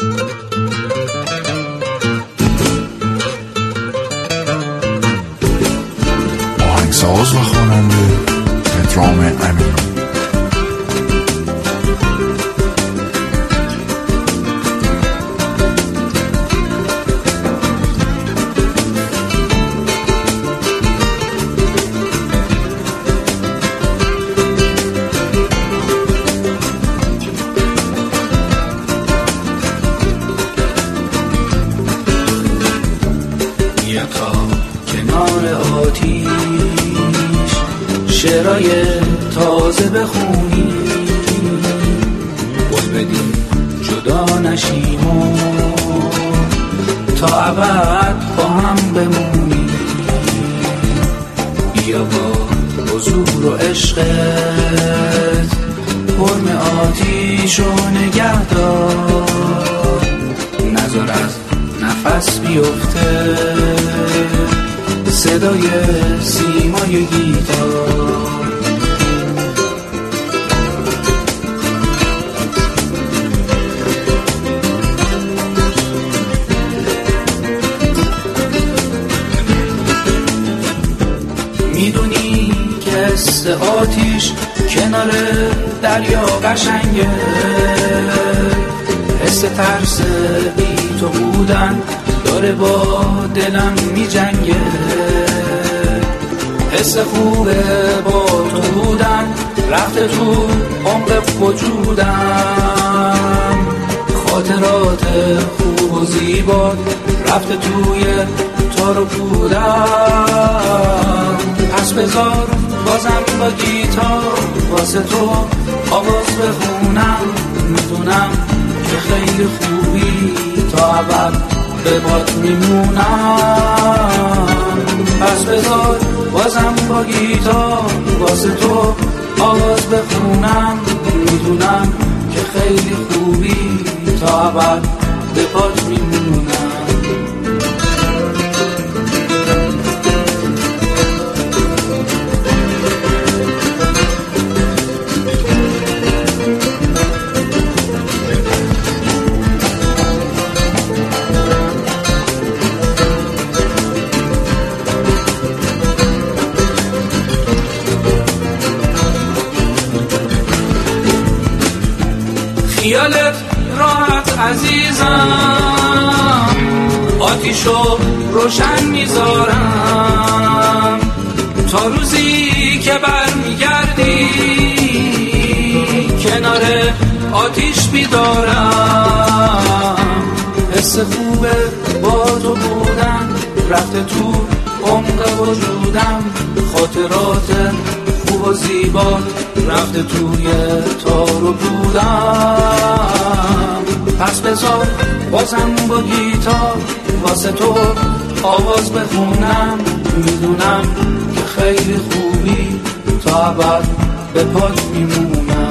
آهنگساز و خواننده پدرام امین. شعرهای تازه بخونی قول بدیم جدا نشیم و تا ابد با هم بمونی. بیا با حضور و عشقت حرم آتیش و نگه دار، نذار از نفس بیفته صدای سیمای گیتار. میدونی که حس آتیش کنار دریا قشنگه، حس ترس بی تو بودن داره با دلم میجنگه، حس خوبه با تو بودن رفته تو عمق وجودم، خاطرات خوب و زیبا رفته توی تار و پودم. پس بذار بازم با گیتار واسه تو آواز بخونم، میدونم که خیلی خوبی تا ابد به باد میمونم. پس بذار بازم با گیتار واسه تو آواز بخونم، میدونم که خیلی خوبی تا ابد به باد میمونم. خیالت راحت عزیزم، آتیشو روشن میذارم تا روزی که برمیگردی کنار آتیش بیدارم. حس خوبه با تو بودن رفته تو عمق وجودم، خاطرات خوب و زیبا رفته توی تار و پودم. پس بذار بازم با گیتار واسه تو آواز بخونم، میدونم که خیلی خوبی تا ابد به پات میمونم.